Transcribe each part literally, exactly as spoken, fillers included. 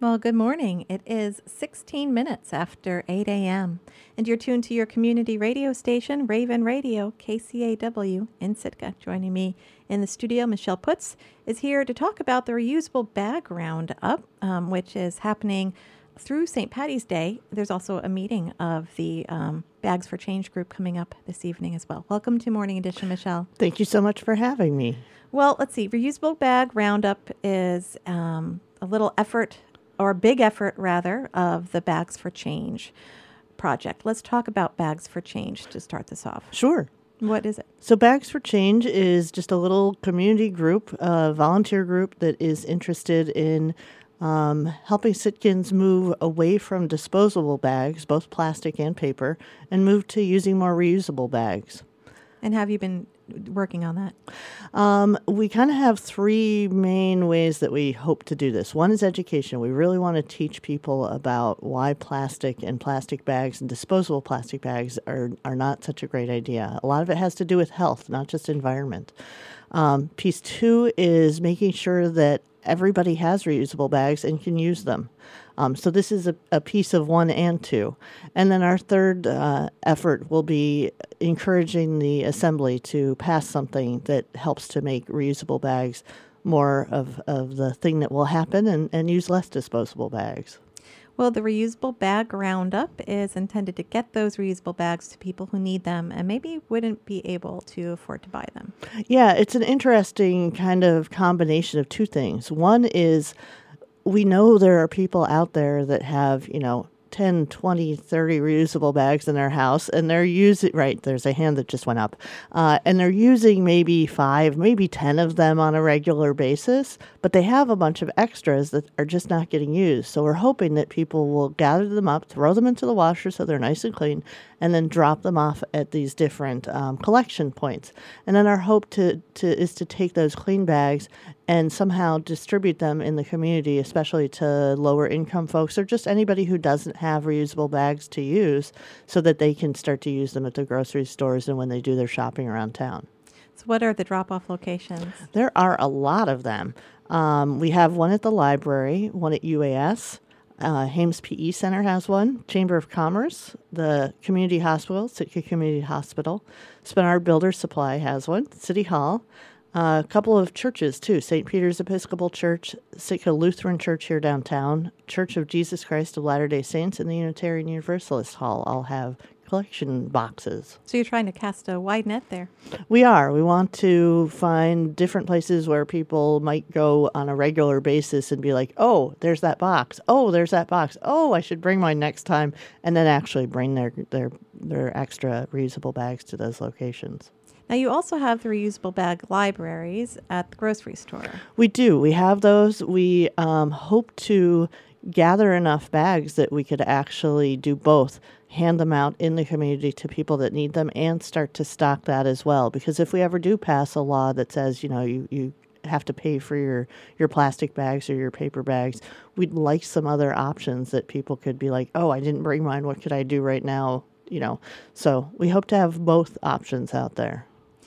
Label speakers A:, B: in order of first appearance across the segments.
A: Well, good morning. It is sixteen minutes after eight a m, and you're tuned to your community radio station, Raven Radio, K C A W in Sitka. Joining me in the studio, Michelle Putz, is here to talk about the reusable bag roundup, um, which is happening through Saint Patty's Day. There's also a meeting of the um, Bags for Change group coming up this evening as well. Welcome to Morning Edition, Michelle.
B: Thank you so much for having me.
A: Well, let's see. Reusable bag roundup is um, a little effort, or a big effort rather, of the Bags for Change project. Let's talk about Bags for Change to start this off.
B: Sure.
A: What is it?
B: So Bags for Change is just a little community group, a volunteer group that is interested in um, helping Sitkans move away from disposable bags, both plastic and paper, and move to using more reusable bags.
A: And have you been working on that?
B: Um, we kind of have three main ways that we hope to do this. One is education. We really want to teach people about why plastic and plastic bags and disposable plastic bags are, are not such a great idea. A lot of it has to do with health, not just environment. Um, piece two is making sure that everybody has reusable bags and can use them. Um, so this is a, a piece of one and two. And then our third uh, effort will be encouraging the assembly to pass something that helps to make reusable bags more of, of the thing that will happen and, and use less disposable bags.
A: Well, the reusable bag roundup is intended to get those reusable bags to people who need them and maybe wouldn't be able to afford to buy them.
B: Yeah, it's an interesting kind of combination of two things. One is we know there are people out there that have, you know, ten, twenty, thirty reusable bags in their house, and they're using, right, there's a hand that just went up, uh, and they're using maybe five, maybe ten of them on a regular basis, but they have a bunch of extras that are just not getting used. So we're hoping that people will gather them up, throw them into the washer so they're nice and clean, and then drop them off at these different um, collection points. And then our hope to, to is to take those clean bags and somehow distribute them in the community, especially to lower income folks or just anybody who doesn't have reusable bags to use, so that they can start to use them at the grocery stores and when they do their shopping around town.
A: So what are the drop-off locations?
B: There are a lot of them. Um, we have one at the library, one at U A S. Uh, Hames P E Center has one. Chamber of Commerce, the Community Hospital, Sitka Community Hospital. Spenard Builder Supply has one. City Hall. Uh, a couple of churches, too. Saint Peter's Episcopal Church, Sitka Lutheran Church here downtown, Church of Jesus Christ of Latter-day Saints, and the Unitarian Universalist Hall all have collection boxes.
A: So you're trying to cast a wide net there.
B: We are. We want to find different places where people might go on a regular basis and be like, oh, there's that box. Oh, there's that box. Oh, I should bring mine next time. And then actually bring their, their, their extra reusable bags to those locations.
A: Now, you also have the reusable bag libraries at the grocery store.
B: We do. We have those. We um, hope to gather enough bags that we could actually do both, hand them out in the community to people that need them and start to stock that as well. Because if we ever do pass a law that says, you know, you, you have to pay for your, your plastic bags or your paper bags, we'd like some other options that people could be like, oh, I didn't bring mine. What could I do right now? You know, so we hope to have both options out there.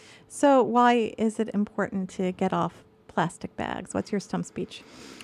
A: So why is it important to get off plastic bags? What's your stump speech?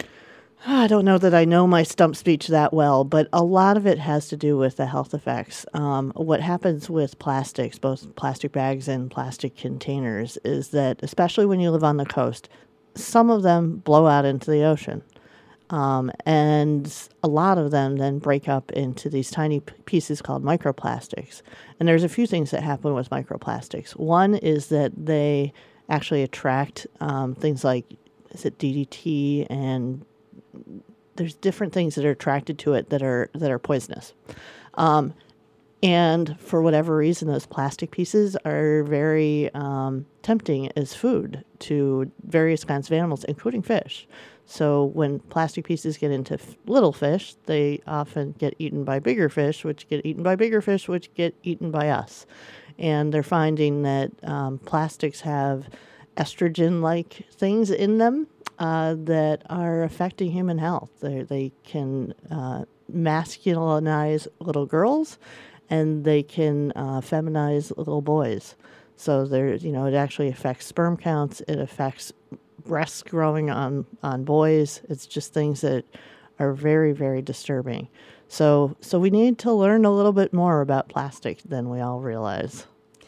B: I don't know that I know my stump speech that well, but a lot of it has to do with the health effects. Um, what happens with plastics, both plastic bags and plastic containers, is that, especially when you live on the coast, some of them blow out into the ocean. Um, and a lot of them then break up into these tiny p- pieces called microplastics. And there's a few things that happen with microplastics. One is that they actually attract um, things like, is it D D T, and there's different things that are attracted to it that are that are poisonous. Um, and for whatever reason, those plastic pieces are very um, tempting as food to various kinds of animals, including fish. So when plastic pieces get into f- little fish, they often get eaten by bigger fish, which get eaten by bigger fish, which get eaten by us. And they're finding that um, plastics have estrogen-like things in them uh, that are affecting human health. They they can uh, masculinize little girls, and they can uh, feminize little boys. So there, you know, it actually affects sperm counts. It affects breasts growing on, on boys. It's just things that are very, very disturbing. So, so we need to learn a little bit more about plastic than we all realize.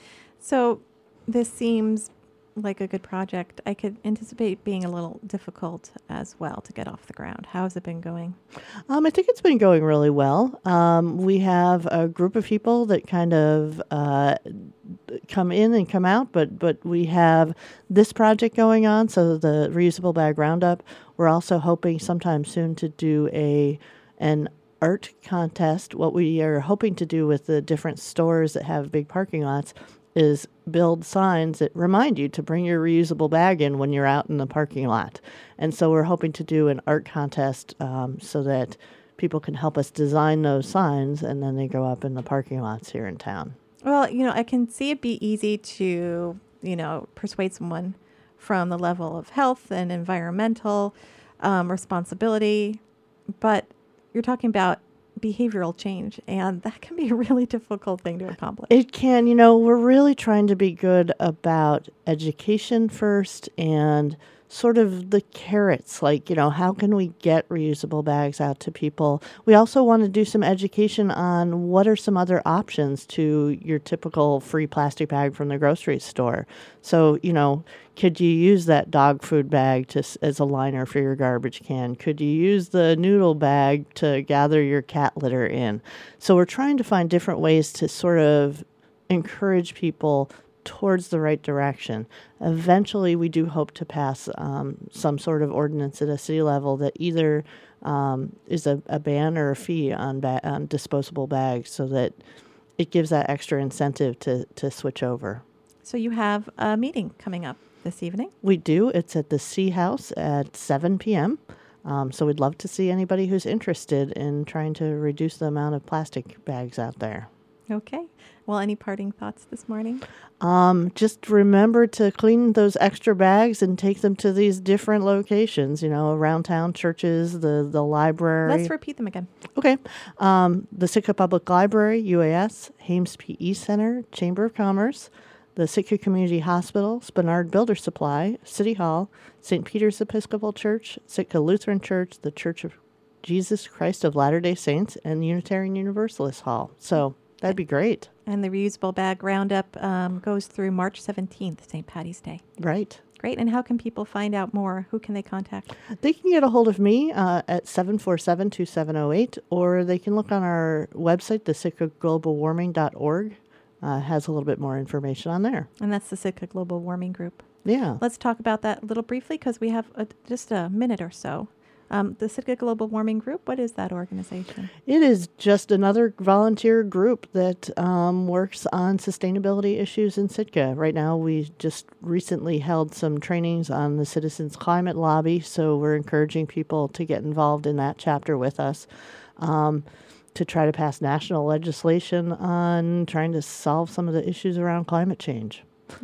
A: So this seems like a good project. I could anticipate being a little difficult as well to get off the ground. How has it been going?
B: Um, I think it's been going really well. Um, we have a group of people that kind of uh, come in and come out, but but we have this project going on, so the reusable bag roundup. We're also hoping sometime soon to do a an art contest. What we are hoping to do with the different stores that have big parking lots is build signs that remind you to bring your reusable bag in when you're out in the parking lot. And so we're hoping to do an art contest um, so that people can help us design those signs, and then they go up in the parking lots here in town.
A: Well, you know, I can see it be easy to, you know, persuade someone from the level of health and environmental um, responsibility, but you're talking about behavioral change, and that can be a really difficult thing to accomplish.
B: It can. You know, we're really trying to be good about education first and sort of the carrots, like, you know, how can we get reusable bags out to people? We also want to do some education on what are some other options to your typical free plastic bag from the grocery store. So, you know, could you use that dog food bag to, as a liner for your garbage can? Could you use the noodle bag to gather your cat litter in? So we're trying to find different ways to sort of encourage people towards the right direction. Eventually, we do hope to pass um, some sort of ordinance at a city level that either um, is a, a ban or a fee on, ba- on disposable bags, so that it gives that extra incentive to, to switch over.
A: So you have a meeting coming up this evening?
B: We do. It's at the C House at seven p.m. Um, so we'd love to see anybody who's interested in trying to reduce the amount of plastic bags out there.
A: Okay. Well, any parting thoughts this morning?
B: Um, just remember to clean those extra bags and take them to these different locations, you know, around town, churches, the, the library.
A: Let's repeat them again.
B: Okay. Um, the Sitka Public Library, U A S, Hames P E Center, Chamber of Commerce, the Sitka Community Hospital, Spenard Builder Supply, City Hall, Saint Peter's Episcopal Church, Sitka Lutheran Church, the Church of Jesus Christ of Latter-day Saints, and Unitarian Universalist Hall. So that'd be great.
A: And the reusable bag roundup um, goes through March seventeenth, Saint Patty's Day.
B: Right.
A: Great. And how can people find out more? Who can they contact?
B: They can get a hold of me uh, at seven four seven, two seven zero eight, or they can look on our website, the sitka global warming dot org. Uh, has a little bit more information on there.
A: And that's the Sitka Global Warming Group.
B: Yeah.
A: Let's talk about that a little briefly because we have a, just a minute or so. Um, the Sitka Global Warming Group, what is that organization?
B: It is just another volunteer group that um, works on sustainability issues in Sitka. Right now, we just recently held some trainings on the Citizens Climate Lobby, so we're encouraging people to get involved in that chapter with us um, to try to pass national legislation on trying to solve some of the issues around climate change.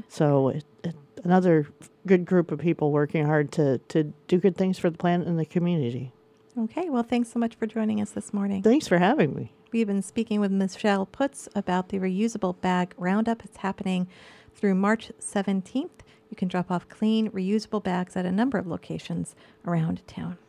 B: So it, it, another good group of people working hard to, to do good things for the planet and the community.
A: Okay, well, thanks so much for joining us this morning.
B: Thanks for having me.
A: We've been speaking with Michelle Putz about the reusable bag roundup. It's happening through March seventeenth. You can drop off clean, reusable bags at a number of locations around town.